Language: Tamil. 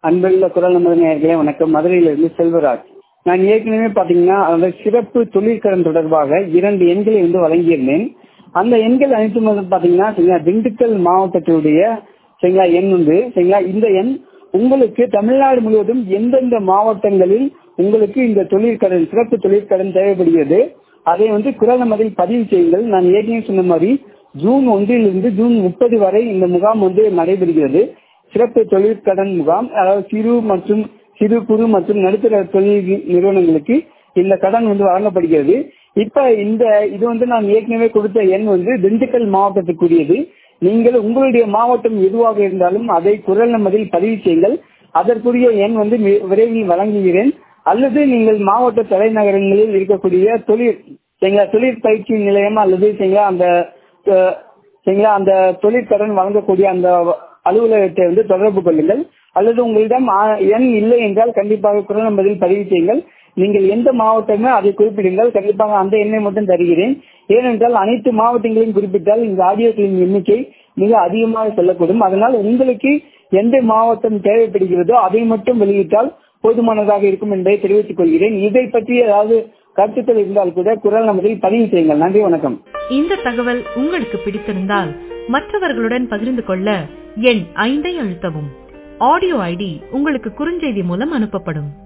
அன்புள்ள குரல் நமது நேயர்களே வணக்கம். மதுரையிலிருந்து செல்வராஜ். நான் ஏற்கனவே பாத்தீங்கன்னா அந்த சிறப்பு தொழிற்கடன் தொடர்பாக 2 எண்களை வழங்கியிருந்தேன். அந்த எண்கள் அனைத்தும் பாத்தீங்கன்னா திண்டுக்கல் மாவட்டத்தினுடைய எண் சரிங்களா. இந்த எண் உங்களுக்கு தமிழ்நாடு முழுவதும் எந்தெந்த மாவட்டங்களில் உங்களுக்கு இந்த தொழிற்கடன் சிறப்பு தொழிற்கடன் தேவைப்படுகிறது அதை குரல் நமதில் பதிவு செய்யுங்கள். நான் ஏற்கனவே சொன்ன மாதிரி ஜூன் 1 ஜூன் 30 வரை இந்த முகாம் நடைபெறுகிறது. சிறப்பு தொழிற்கடன் முகாம், அதாவது சிறு குறு மற்றும் நடுத்தர தொழில் நிறுவனங்களுக்கு இந்த கடன் வழங்கப்படுகிறது. இப்ப இது நான் ஏற்கனவே கொடுத்த எண் திண்டுக்கல் மாவட்டத்துக்குரியது. நீங்கள் உங்களுடைய மாவட்டம் எதுவாக இருந்தாலும் அதை குரல் நமதில் பதிவு செய்யுங்கள். அதற்குரிய எண் விரைவில் வழங்குகிறேன். அல்லது நீங்கள் மாவட்ட தலைநகரங்களில் இருக்கக்கூடிய தொழிற்பயிற்சி நிலையம் அல்லது அந்த தொழிற்கடன் வழங்கக்கூடிய அந்த அலுவலகத்தை தொடர்பு கொள்ளுங்கள். அல்லது உங்களிடம் எண் இல்லை என்றால் கண்டிப்பாக குரல் நம்பரில் பதிவு செய்யுங்கள். நீங்கள் எந்த மாவட்டமோ அதை குறிப்பிடுங்கள். கண்டிப்பாக அந்த எண்ணை மட்டும் தருகிறேன். ஏனென்றால் அனைத்து மாவட்டங்களையும் குறிப்பிட்டால் இந்த ஆடியோக்களின் எண்ணிக்கை மிக அதிகமாக செல்லக்கூடும். அதனால் உங்களுக்கு எந்த மாவட்டம் தேவைப்படுகிறதோ அதை மட்டும் வெளியிட்டால் போதுமானதாக இருக்கும் என்பதை தெரிவித்துக் கொள்கிறேன். இதை பற்றி ஏதாவது கருத்துக்கள் இருந்தால் கூட குரல் நம்பரில் பதிவு செய்யுங்கள். நன்றி, வணக்கம். இந்த தகவல் உங்களுக்கு பிடித்திருந்தால் மற்றவர்களுடன் பகிர்ந்து கொள்ள எண் 5 அழுத்தவும். ஆடியோ ஐடி உங்களுக்கு குறுஞ்செய்தி மூலம் அனுப்பப்படும்.